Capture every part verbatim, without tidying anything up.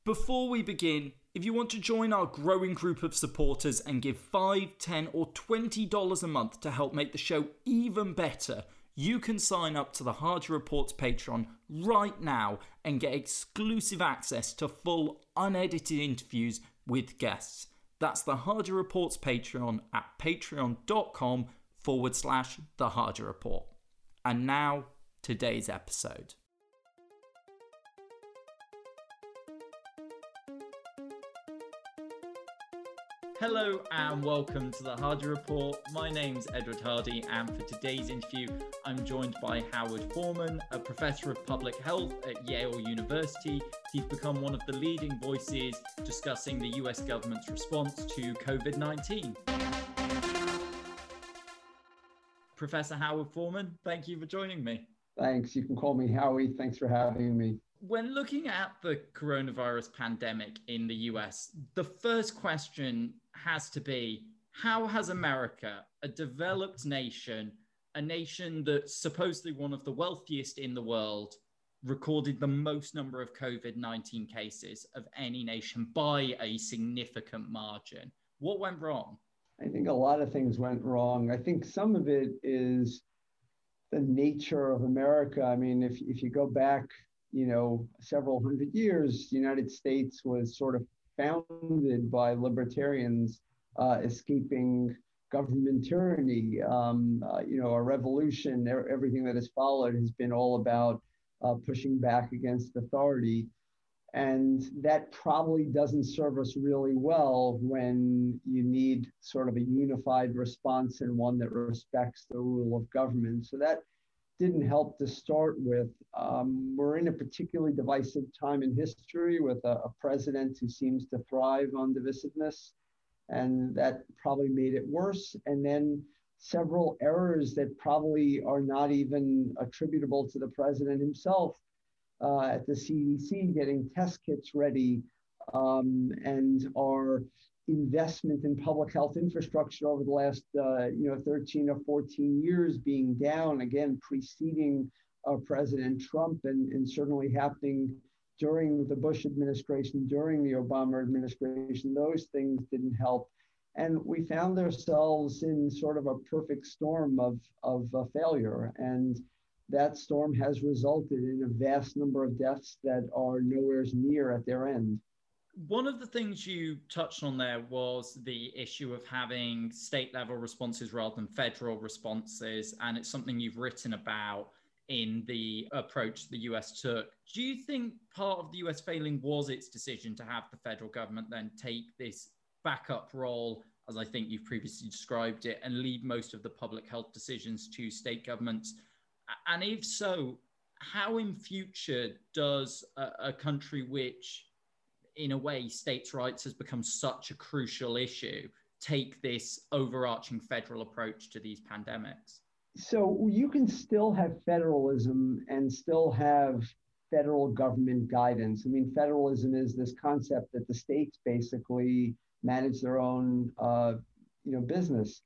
Before we begin, if you want to join our growing group of supporters and give five, ten or twenty dollars a month to help make the show even better, you can sign up to the Hardy Reports Patreon right now and get exclusive access to full unedited interviews with guests. That's the Hardy Reports Patreon at patreon.com forward slash the Hardy Report. And now, today's episode. Hello and welcome to the Hardy Report. My name's Edward Hardy, and for today's interview, I'm joined by Howard Foreman, a professor of public health at Yale University. He's become one of the leading voices discussing the U S government's response to covid nineteen. Professor Howard Foreman, thank you for joining me. Thanks. You can call me Howie. Thanks for having me. When looking at the coronavirus pandemic in the U S, the first question has to be, how has America, a developed nation, a nation that's supposedly one of the wealthiest in the world, recorded the most number of covid nineteen cases of any nation by a significant margin? What went wrong? I think a lot of things went wrong. I think some of it is the nature of America. I mean, if, if you go back, you know, several hundred years, the United States was sort of founded by libertarians uh, escaping government tyranny. Um, uh, you know, a revolution, everything that has followed has been all about uh, pushing back against authority. And that probably doesn't serve us really well when you need sort of a unified response and one that respects the rule of government. So that didn't help to start with. Um, we're in a particularly divisive time in history with a, a president who seems to thrive on divisiveness, and that probably made it worse. And then several errors that probably are not even attributable to the president himself uh, at the C D C, getting test kits ready, um, and our investment in public health infrastructure over the last, uh, you know, thirteen or fourteen years being down, again, preceding uh, President Trump, and, and certainly happening during the Bush administration, during the Obama administration. Those things didn't help. And we found ourselves in sort of a perfect storm of, of uh, failure. And that storm has resulted in a vast number of deaths that are nowhere near at their end. One of the things you touched on there was the issue of having state level responses rather than federal responses. And it's something you've written about in the approach the U S took. Do you think part of the U S failing was its decision to have the federal government then take this backup role, as I think you've previously described it, and leave most of the public health decisions to state governments? And if so, how in future does a, a country which, in a way, states' rights has become such a crucial issue, take this overarching federal approach to these pandemics? So you can still have federalism and still have federal government guidance. I mean, federalism is this concept that the states basically manage their own, uh, you know, business.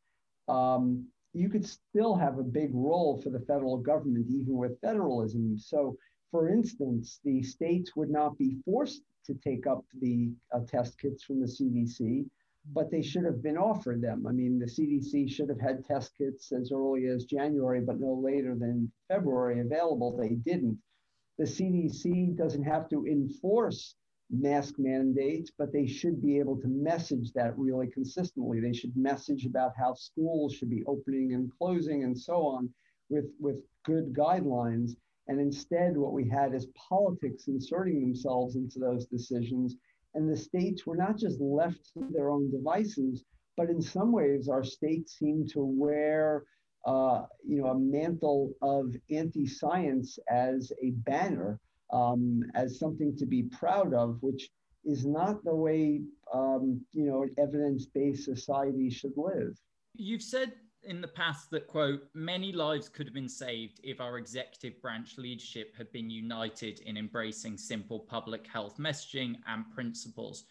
Um, you could still have a big role for the federal government, even with federalism. So, for instance, the states would not be forced to take up the uh, test kits from the C D C, but they should have been offered them. I mean, the C D C should have had test kits as early as January, but no later than February available. They didn't. The C D C doesn't have to enforce mask mandates, but they should be able to message that really consistently. They should message about how schools should be opening and closing and so on with, with good guidelines. And instead, what we had is politics inserting themselves into those decisions. And the states were not just left to their own devices, but in some ways, our states seem to wear uh, you know, a mantle of anti-science as a banner, um, as something to be proud of, which is not the way um, you know, an evidence-based society should live. You've said in the past that, quote, many lives could have been saved if our executive branch leadership had been united in embracing simple public health messaging and principles.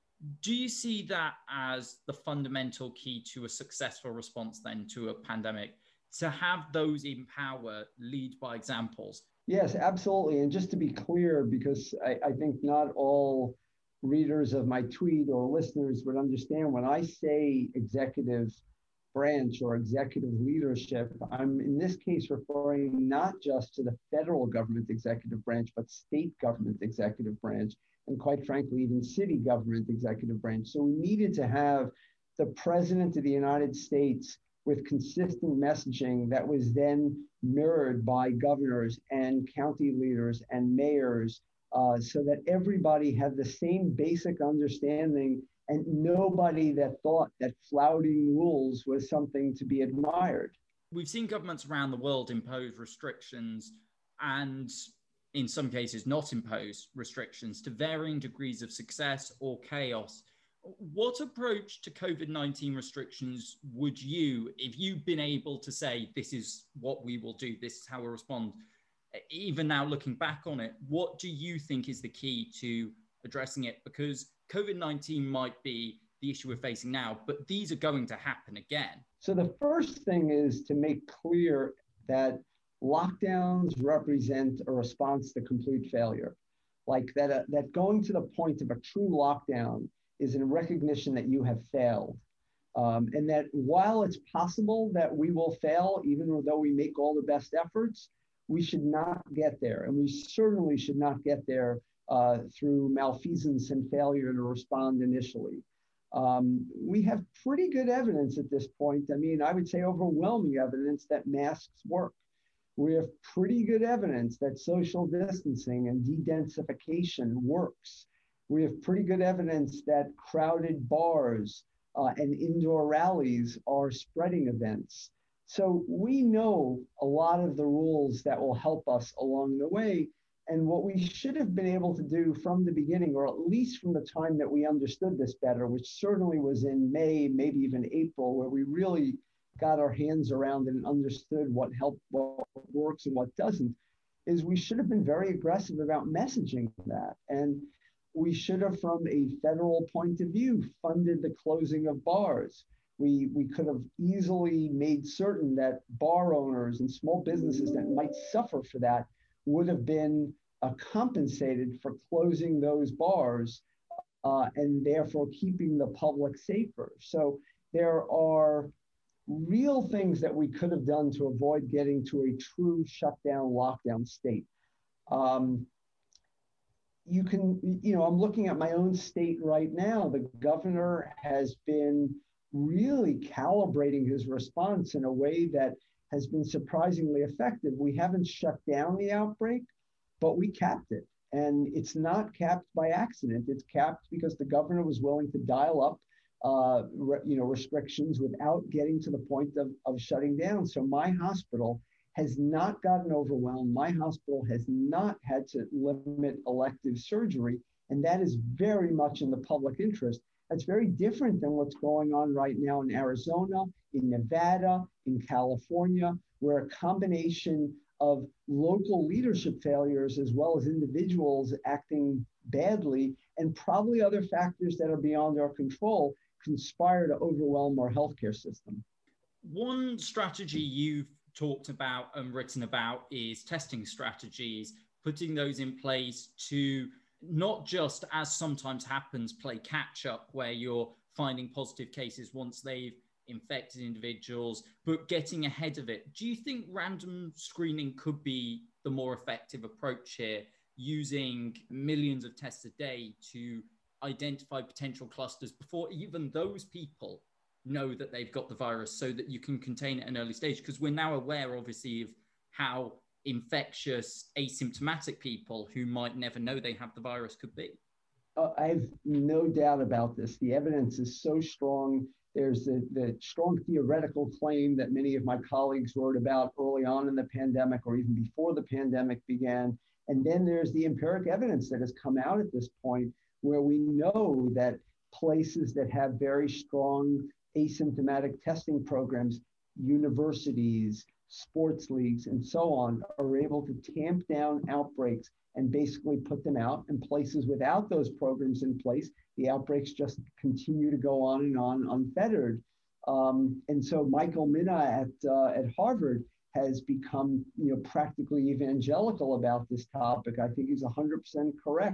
Do you see that as the fundamental key to a successful response then to a pandemic, to have those in power lead by examples? Yes, absolutely. And just to be clear, because I, I think not all readers of my tweet or listeners would understand when I say executive branch or executive leadership, I'm in this case referring not just to the federal government executive branch, but state government executive branch, and quite frankly, even city government executive branch. So we needed to have the President of the United States with consistent messaging that was then mirrored by governors and county leaders and mayors, uh, so that everybody had the same basic understanding and nobody that thought that flouting rules was something to be admired. We've seen governments around the world impose restrictions and in some cases not impose restrictions to varying degrees of success or chaos. What approach to COVID nineteen restrictions would you, if you've been able to say, this is what we will do, this is how we'll respond, even now looking back on it, what do you think is the key to addressing it? Because COVID nineteen might be the issue we're facing now, but these are going to happen again. So the first thing is to make clear that lockdowns represent a response to complete failure. Like that, uh, that going to the point of a true lockdown is a recognition that you have failed. Um, and that while it's possible that we will fail, even though we make all the best efforts, we should not get there. And we certainly should not get there uh, through malfeasance and failure to respond initially. Um, we have pretty good evidence at this point. I mean, I would say overwhelming evidence that masks work. We have pretty good evidence that social distancing and de-densification works. We have pretty good evidence that crowded bars uh, and indoor rallies are spreading events. So we know a lot of the rules that will help us along the way. And what we should have been able to do from the beginning, or at least from the time that we understood this better, which certainly was in May, maybe even April, where we really got our hands around it and understood what helped, what works and what doesn't, is we should have been very aggressive about messaging that. And we should have, from a federal point of view, funded the closing of bars. We, we could have easily made certain that bar owners and small businesses that might suffer for that would have been uh, compensated for closing those bars uh, and therefore keeping the public safer. So there are real things that we could have done to avoid getting to a true shutdown, lockdown state. Um, you can, you know, I'm looking at my own state right now. The governor has been really calibrating his response in a way that has been surprisingly effective. We haven't shut down the outbreak, but we capped it. And it's not capped by accident. It's capped because the governor was willing to dial up uh, re, you know, restrictions without getting to the point of, of shutting down. So my hospital has not gotten overwhelmed. My hospital has not had to limit elective surgery. And that is very much in the public interest. That's very different than what's going on right now in Arizona, in Nevada, in California, where a combination of local leadership failures as well as individuals acting badly and probably other factors that are beyond our control conspire to overwhelm our healthcare system. One strategy you've talked about and written about is testing strategies, putting those in place to not just, as sometimes happens, play catch up where you're finding positive cases once they've infected individuals, but getting ahead of it. Do you think random screening could be the more effective approach here, using millions of tests a day to identify potential clusters before even those people know that they've got the virus, so that you can contain it at an early stage? Because we're now aware, obviously, of how infectious asymptomatic people who might never know they have the virus could be. Uh, I have no doubt about this. The evidence is so strong. There's the, the strong theoretical claim that many of my colleagues wrote about early on in the pandemic or even before the pandemic began. And then there's the empiric evidence that has come out at this point where we know that places that have very strong asymptomatic testing programs, universities, sports leagues, and so on, are able to tamp down outbreaks and basically put them out. In places without those programs in place, the outbreaks just continue to go on and on unfettered. Um, and so Michael Mina at, uh, at Harvard has become, you know, practically evangelical about this topic. I think he's one hundred percent correct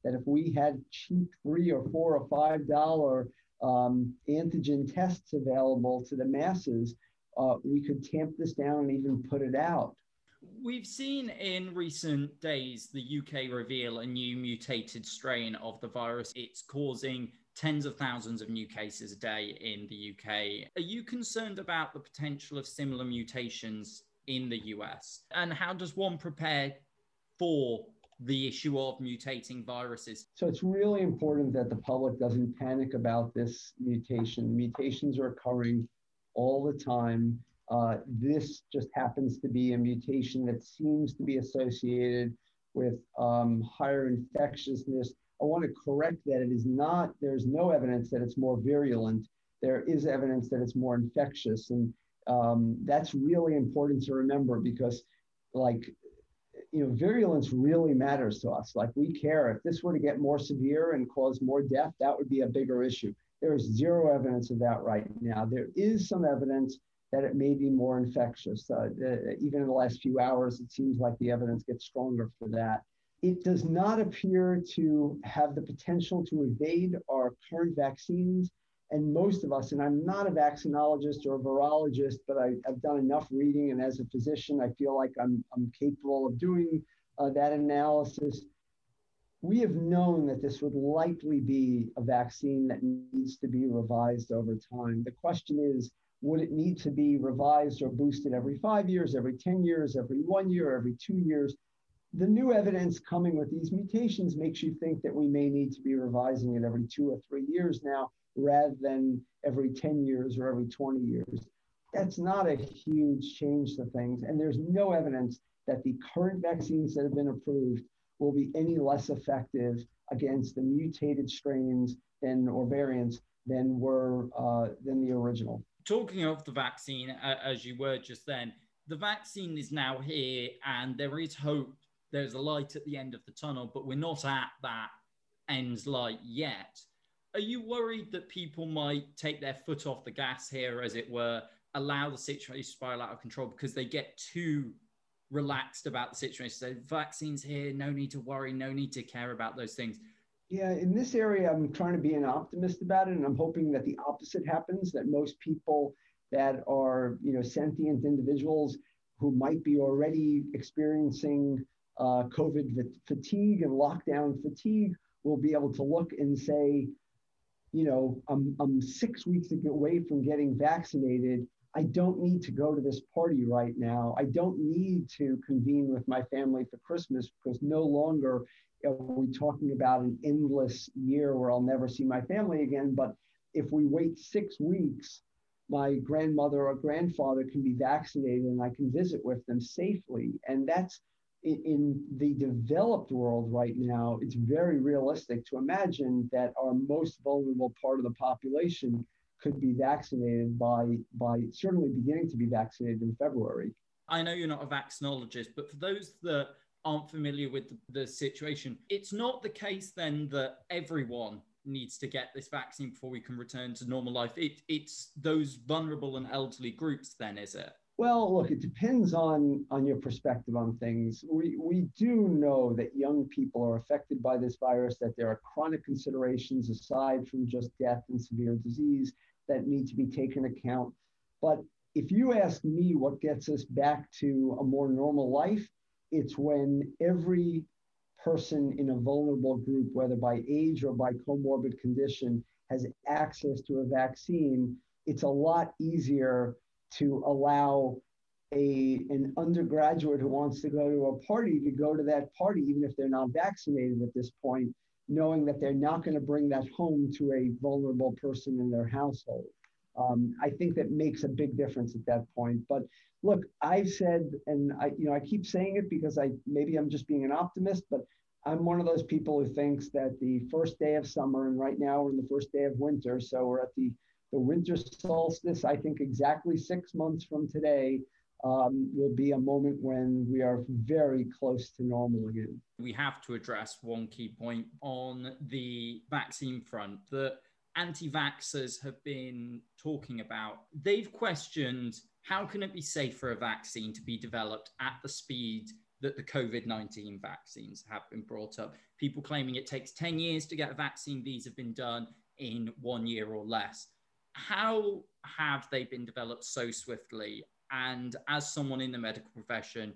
that if we had cheap three or four or five dollar um, antigen tests available to the masses, uh, we could tamp this down and even put it out. We've seen in recent days the U K reveal a new mutated strain of the virus. It's causing tens of thousands of new cases a day in the U K. Are you concerned about the potential of similar mutations in the U S? And how does one prepare for the issue of mutating viruses? So it's really important that the public doesn't panic about this mutation. Mutations are occurring all the time. Uh, this just happens to be a mutation that seems to be associated with um, higher infectiousness. I want to correct that it is not, there's no evidence that it's more virulent. There is evidence that it's more infectious. And um, that's really important to remember because, like, you know, virulence really matters to us. Like, we care. If this were to get more severe and cause more death, that would be a bigger issue. There is zero evidence of that right now. There is some evidence that it may be more infectious. Uh, even in the last few hours, it seems like the evidence gets stronger for that. It does not appear to have the potential to evade our current vaccines. And most of us, and I'm not a vaccinologist or a virologist, but I, I've done enough reading, and as a physician, I feel like I'm, I'm capable of doing uh, that analysis. We have known that this would likely be a vaccine that needs to be revised over time. The question is, would it need to be revised or boosted every five years, every ten years, every one year, every two years? The new evidence coming with these mutations makes you think that we may need to be revising it every two or three years now, rather than every ten years or every twenty years. That's not a huge change to things. And there's no evidence that the current vaccines that have been approved will be any less effective against the mutated strains than or variants than were uh, than the original. Talking of the vaccine, uh, as you were just then, the vaccine is now here and there is hope. There's a light at the end of the tunnel, but we're not at that end light yet. Are you worried that people might take their foot off the gas here, as it were, allow the situation to spiral out of control because they get too relaxed about the situation? So vaccines here, no need to worry, no need to care about those things. Yeah, in this area, I'm trying to be an optimist about it, and I'm hoping that the opposite happens, that most people that are, you know, sentient individuals who might be already experiencing uh, COVID fatigue and lockdown fatigue will be able to look and say, you know, I'm, I'm six weeks away from getting vaccinated. I don't need to go to this party right now. I don't need to convene with my family for Christmas because no longer are we talking about an endless year where I'll never see my family again. But if we wait six weeks, my grandmother or grandfather can be vaccinated and I can visit with them safely. And that's in, in the developed world right now. It's very realistic to imagine that our most vulnerable part of the population could be vaccinated by, by certainly beginning to be vaccinated in February. I know you're not a vaccinologist, but for those that aren't familiar with the, the situation, it's not the case then that everyone needs to get this vaccine before we can return to normal life. It, it's those vulnerable and elderly groups then, is it? Well, look, it depends on, on your perspective on things. We, we do know that young people are affected by this virus, that there are chronic considerations aside from just death and severe disease that need to be taken account. But if you ask me what gets us back to a more normal life, it's when every person in a vulnerable group, whether by age or by comorbid condition, has access to a vaccine. It's a lot easier to allow a, an undergraduate who wants to go to a party to go to that party, even if they're not vaccinated at this point, knowing that they're not going to bring that home to a vulnerable person in their household. Um, I think that makes a big difference at that point. But look, I've said, and I, you know, I keep saying it because I maybe I'm just being an optimist, but I'm one of those people who thinks that the first day of summer, and right now we're in the first day of winter, so we're at the, the winter solstice. I think exactly six months from today um, will be a moment when we are very close to normal again. We have to address one key point on the vaccine front that anti-vaxxers have been talking about. They've questioned, how can it be safe for a vaccine to be developed at the speed that the COVID nineteen vaccines have been brought up. People claiming it takes ten years to get a vaccine. These have been done in one year or less. How have they been developed so swiftly? And as someone in the medical profession,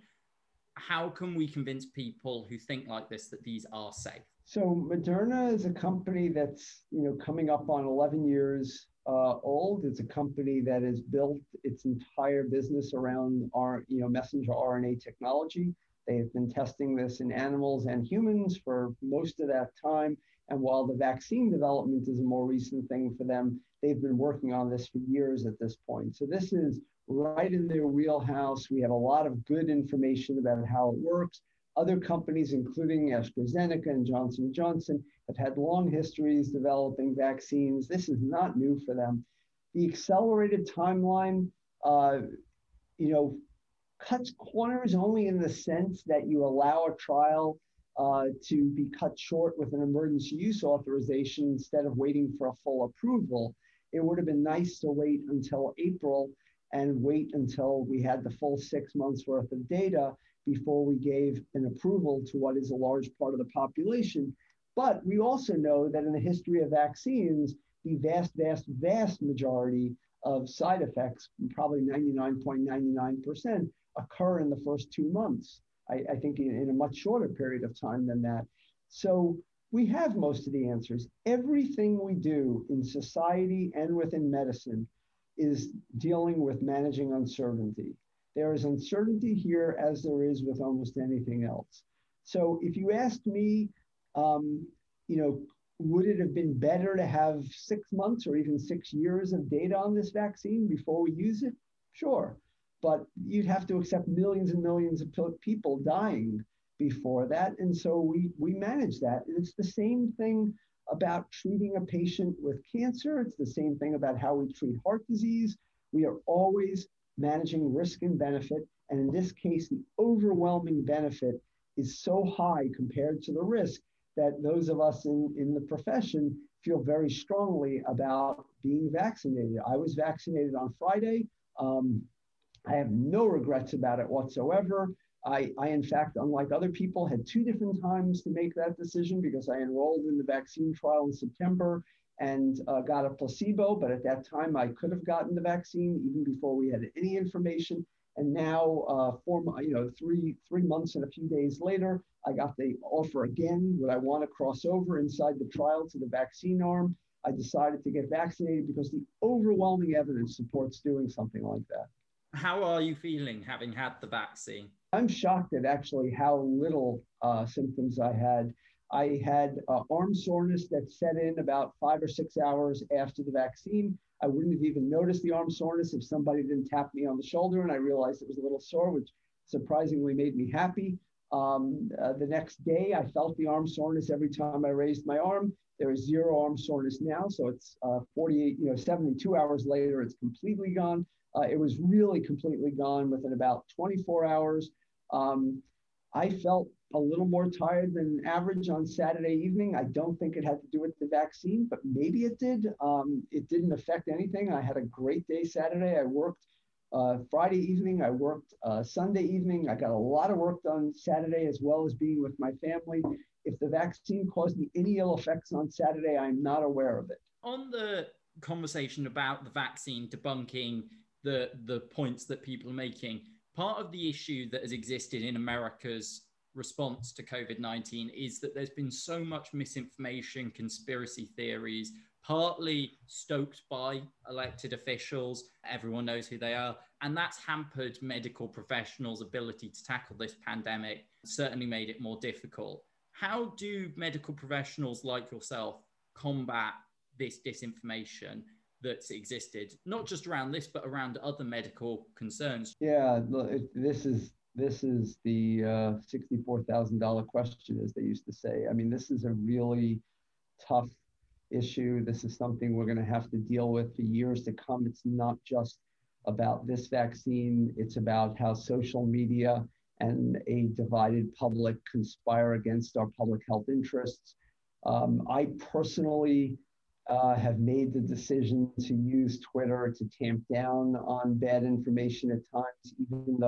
how can we convince people who think like this that these are safe? So Moderna is a company that's, you know, coming up on eleven years uh, old. It's a company that has built its entire business around our, you know, messenger R N A technology. They have been testing this in animals and humans for most of that time. And while the vaccine development is a more recent thing for them, they've been working on this for years at this point. So this is right in their wheelhouse. We have a lot of good information about how it works. Other companies, including AstraZeneca and Johnson and Johnson, have had long histories developing vaccines. This is not new for them. The accelerated timeline, uh, you know, cuts corners only in the sense that you allow a trial uh, to be cut short with an emergency use authorization instead of waiting for a full approval. It would have been nice to wait until April and wait until we had the full six months worth of data before we gave an approval to what is a large part of the population. But we also know that in the history of vaccines, the vast, vast, vast majority of side effects, probably ninety-nine point nine nine percent, occur in the first two months. I, I think in, in a much shorter period of time than that. So we have most of the answers. Everything we do in society and within medicine is dealing with managing uncertainty. There is uncertainty here as there is with almost anything else. So if you ask me, um, you know, would it have been better to have six months or even six years of data on this vaccine before we use it? Sure. But you'd have to accept millions and millions of people dying before that. And so we, we manage that. And it's the same thing about treating a patient with cancer. It's the same thing about how we treat heart disease. We are always managing risk and benefit. And in this case, the overwhelming benefit is so high compared to the risk that those of us in, in the profession feel very strongly about being vaccinated. I was vaccinated on Friday. Um, I have no regrets about it whatsoever. I, I, in fact, unlike other people, had two different times to make that decision because I enrolled in the vaccine trial in September and uh, got a placebo. But at that time, I could have gotten the vaccine even before we had any information. And now, uh, four, you know, three, three months and a few days later, I got the offer again. Would I want to cross over inside the trial to the vaccine arm? I decided to get vaccinated because the overwhelming evidence supports doing something like that. How are you feeling having had the vaccine? I'm shocked at actually how little uh, symptoms I had. I had uh, arm soreness that set in about five or six hours after the vaccine. I wouldn't have even noticed the arm soreness if somebody didn't tap me on the shoulder and I realized it was a little sore, which surprisingly made me happy. Um, uh, the next day, I felt the arm soreness every time I raised my arm. There is zero arm soreness now, so it's uh, forty-eight, you know, seventy-two hours later, it's completely gone. Uh, it was really completely gone within about twenty-four hours. Um, I felt a little more tired than average on Saturday evening. I don't think it had to do with the vaccine, but maybe it did. Um, it didn't affect anything. I had a great day Saturday. I worked uh, Friday evening. I worked uh, Sunday evening. I got a lot of work done Saturday as well as being with my family. If the vaccine caused me any ill effects on Saturday, I'm not aware of it. On the conversation about the vaccine debunking the the points that people are making, part of the issue that has existed in America's response to COVID nineteen is that there's been so much misinformation, conspiracy theories, partly stoked by elected officials. Everyone knows who they are. And that's hampered medical professionals' ability to tackle this pandemic, certainly made it more difficult. How do medical professionals like yourself combat this disinformation that's existed, not just around this, but around other medical concerns? Yeah, this is this is the uh, sixty-four thousand dollars question, as they used to say. I mean, this is a really tough issue. This is something we're going to have to deal with for years to come. It's not just about this vaccine. It's about how social media and a divided public conspire against our public health interests. Um, I personally Uh, have made the decision to use Twitter to tamp down on bad information at times, even though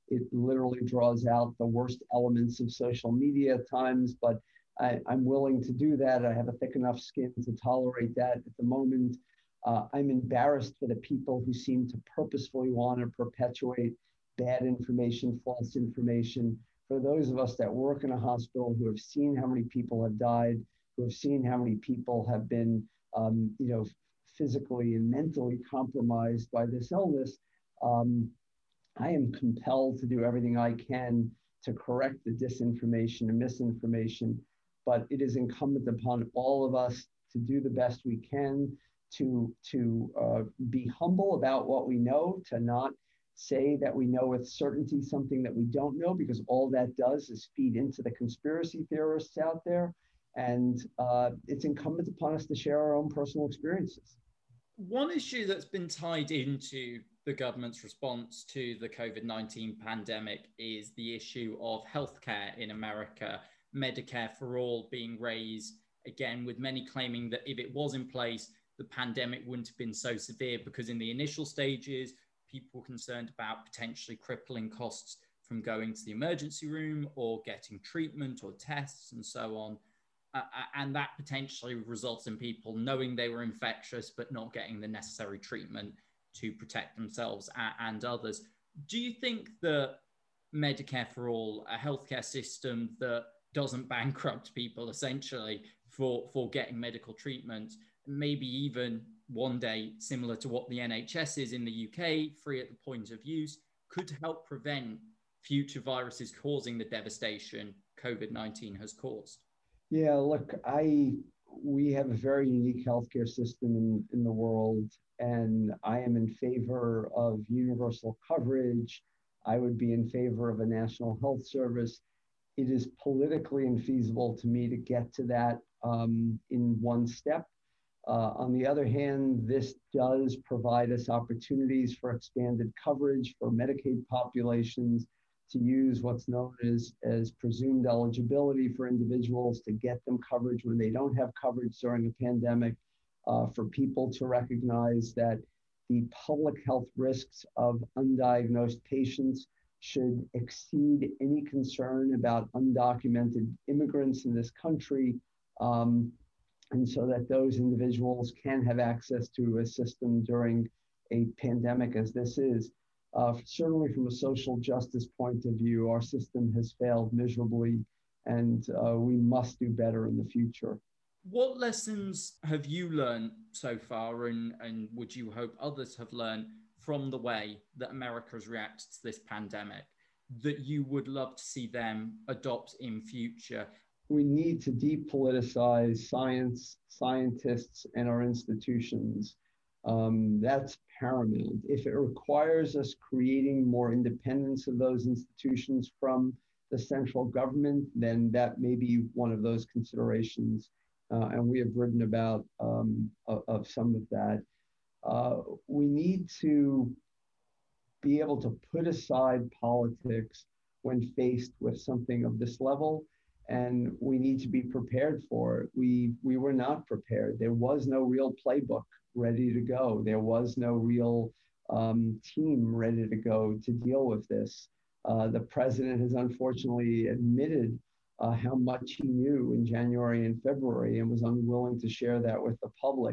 It literally draws out the worst elements of social media at times, but I, I'm willing to do that. I have a thick enough skin to tolerate that at the moment. Uh, I'm embarrassed for the people who seem to purposefully want to perpetuate bad information, false information. For those of us that work in a hospital who have seen how many people have died, who have seen how many people have been, um, you know, physically and mentally compromised by this illness, um, I am compelled to do everything I can to correct the disinformation and misinformation. But it is incumbent upon all of us to do the best we can, to, to uh, be humble about what we know, to not say that we know with certainty something that we don't know, because all that does is feed into the conspiracy theorists out there. And uh, it's incumbent upon us to share our own personal experiences. One issue that's been tied into the government's response to the COVID nineteen pandemic is the issue of healthcare in America, Medicare for All being raised, again, with many claiming that if it was in place, the pandemic wouldn't have been so severe, because in the initial stages, people were concerned about potentially crippling costs from going to the emergency room or getting treatment or tests and so on. Uh, and that potentially results in people knowing they were infectious, but not getting the necessary treatment to protect themselves and others. Do you think that Medicare for All, a healthcare system that doesn't bankrupt people essentially for, for getting medical treatment, maybe even one day similar to what the N H S is in the U K, free at the point of use, could help prevent future viruses causing the devastation COVID nineteen has caused? Yeah, look, I we have a very unique healthcare system in, in the world, and I am in favor of universal coverage. I would be in favor of a national health service. It is politically infeasible to me to get to that um, in one step. Uh, on the other hand, this does provide us opportunities for expanded coverage for Medicaid populations, to use what's known as, as presumed eligibility for individuals, to get them coverage when they don't have coverage during a pandemic, uh, for people to recognize that the public health risks of undiagnosed patients should exceed any concern about undocumented immigrants in this country, um, and so that those individuals can have access to a system during a pandemic as this is. Uh, certainly from a social justice point of view, our system has failed miserably, and uh, we must do better in the future. What lessons have you learned so far, and, and would you hope others have learned from the way that America has reacted to this pandemic that you would love to see them adopt in future? We need to depoliticize science, scientists, and our institutions. Um, that's paramount. If it requires us creating more independence of those institutions from the central government, then that may be one of those considerations. Uh, and we have written about um, of, of some of that. Uh, we need to be able to put aside politics when faced with something of this level, and we need to be prepared for it. We, we were not prepared. There was no real playbook ready to go. There was no real um, team ready to go to deal with this. Uh, the president has unfortunately admitted uh, how much he knew in January and February and was unwilling to share that with the public.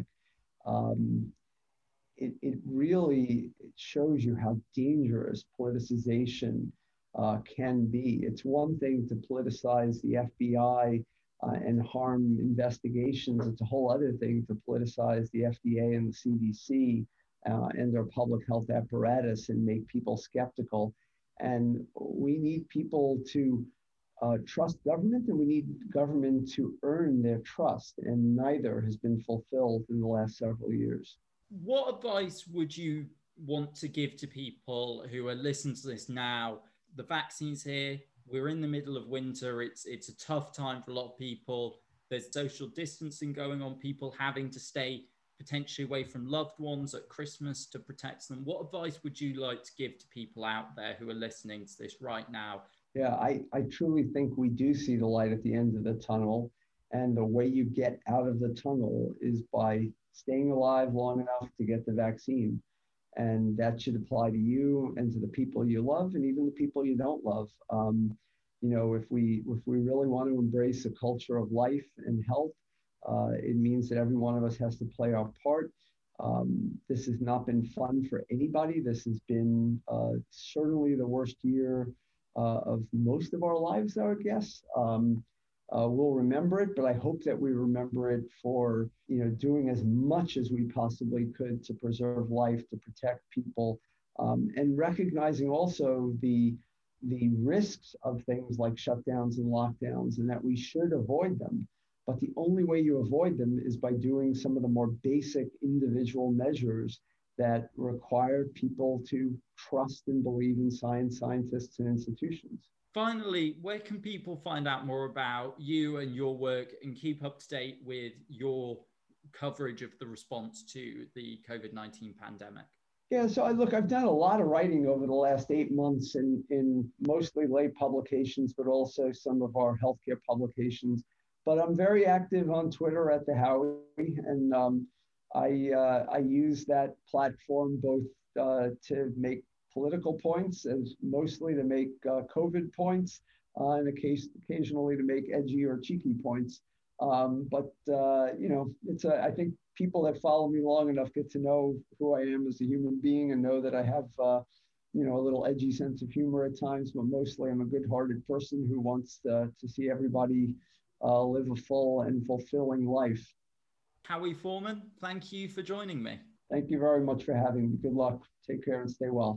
Um, it, it really it shows you how dangerous politicization uh, can be. It's one thing to politicize the F B I uh, and harm investigations. It's a whole other thing to politicize the F D A and the C D C uh, and their public health apparatus and make people skeptical. And we need people to uh, trust government, and we need government to earn their trust. And neither has been fulfilled in the last several years. What advice would you want to give to people who are listening to this now? The vaccine's here. We're in the middle of winter. It's it's a tough time for a lot of people. There's social distancing going on, people having to stay potentially away from loved ones at Christmas to protect them. What advice would you like to give to people out there who are listening to this right now? Yeah, I, I truly think we do see the light at the end of the tunnel. And the way you get out of the tunnel is by staying alive long enough to get the vaccine. And that should apply to you and to the people you love and even the people you don't love. Um, you know, if we if we really want to embrace a culture of life and health, uh, it means that every one of us has to play our part. Um, this has not been fun for anybody. This has been uh, certainly the worst year uh, of most of our lives, I would guess. Um, Uh, we'll remember it, but I hope that we remember it for, you know, doing as much as we possibly could to preserve life, to protect people, um, and recognizing also the the risks of things like shutdowns and lockdowns, and that we should avoid them. But the only way you avoid them is by doing some of the more basic individual measures that require people to trust and believe in science, scientists, and institutions. Finally, where can people find out more about you and your work and keep up to date with your coverage of the response to the COVID nineteen pandemic? Yeah, so I look, I've done a lot of writing over the last eight months in, in mostly lay publications, but also some of our healthcare publications. But I'm very active on Twitter at the Howie, and um, I, uh, I use that platform both uh, to make political points, as mostly to make uh, COVID points, uh, and occasion, occasionally to make edgy or cheeky points. Um, but, uh, you know, it's a, I think people that follow me long enough get to know who I am as a human being and know that I have, uh, you know, a little edgy sense of humor at times, but mostly I'm a good-hearted person who wants to, to see everybody uh, live a full and fulfilling life. Howie Foreman, thank you for joining me. Thank you very much for having me. Good luck. Take care and stay well.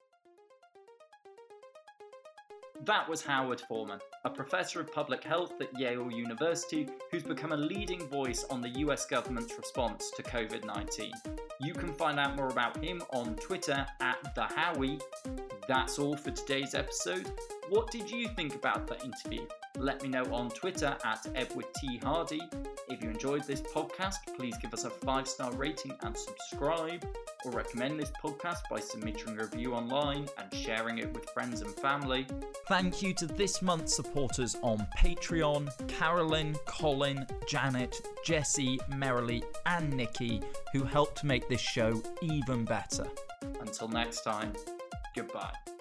That was Howard Foreman, a professor of public health at Yale University who's become a leading voice on the U S government's response to COVID nineteen. You can find out more about him on Twitter at The Howie. That's all for today's episode. What did you think about the interview? Let me know on Twitter at Edward T. Hardy. If you enjoyed this podcast, please give us a five-star rating and subscribe, or recommend this podcast by submitting a review online and sharing it with friends and family. Thank you to this month's supporters on Patreon, Carolyn, Colin, Janet, Jesse, Merrily, and Nikki, who helped make this show even better. Until next time, goodbye.